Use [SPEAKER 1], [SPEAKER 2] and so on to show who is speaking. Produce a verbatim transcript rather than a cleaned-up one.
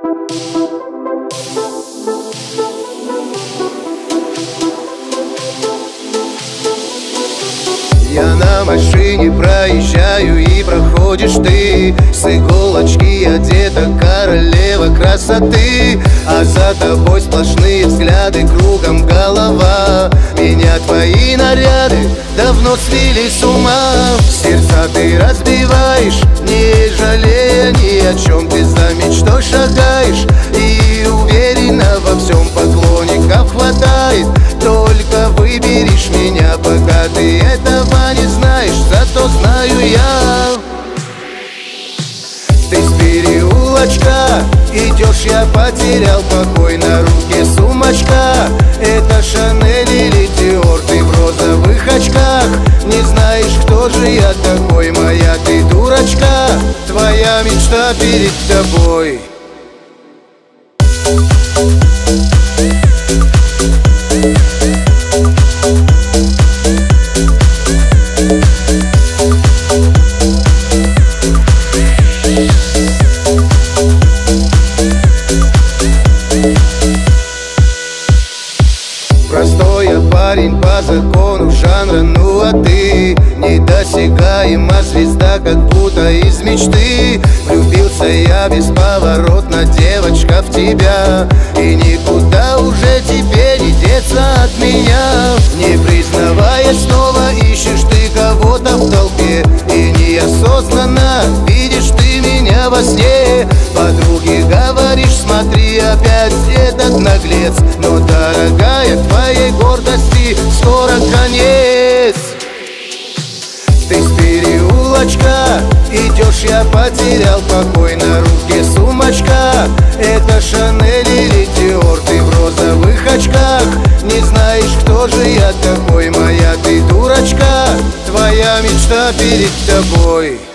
[SPEAKER 1] Я на машине проезжаю, и проходишь ты. С иголочки одета королева красоты, а за тобой сплошные взгляды, кругом голова. Меня твои наряды давно свели с ума. Сердца ты разбиваешь, не жалея ни о чем. Ты за мечтой шагаешь и уверенно во всем. Поклонников хватает, только выберешь меня, пока ты этого не знаешь, зато знаю я. Ты с переулочка идешь, я потерял покой. На руке сумочка, это Шанель или Диор. Ты в розовых очках, не знаешь, кто же я такой. Моя ты дурочка, твоя мечта перед тобой. Простой я парень по закону жанра, ну а ты недосягаема звезда, как будто из мечты. Влюбился я бесповоротно, девочка, в тебя, и никуда уже тебе не деться от меня. Не признаваясь, снова ищешь ты кого-то в толпе, и неосознанно видишь ты меня во сне. Подруге говоришь, смотри, опять этот наглец. Но, дорогая, твоей гордости скоро конец. Ты с переулочка идешь, я потерял покой. На руке сумочка, это Шанель или Диор. Ты в розовых очках, не знаешь, кто же я такой. Моя ты дурочка, твоя мечта перед тобой.